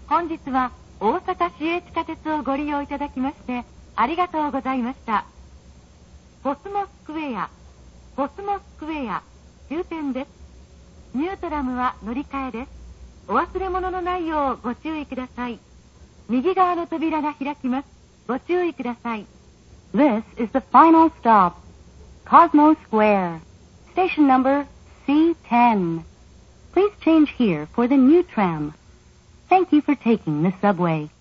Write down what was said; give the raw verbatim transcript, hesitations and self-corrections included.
本日は大阪市営地下鉄をご利用いただきましてありがとうございました。コスモスクエア、コスモスクエア、終点です。ニュートラムは乗り換えです。お忘れ物のないようご注意ください。右側の扉が開きます。ご注意ください。 This is the final stop. Cosmo Square. Station number C ten. Please change here for the new tram. Thank you for taking the subway.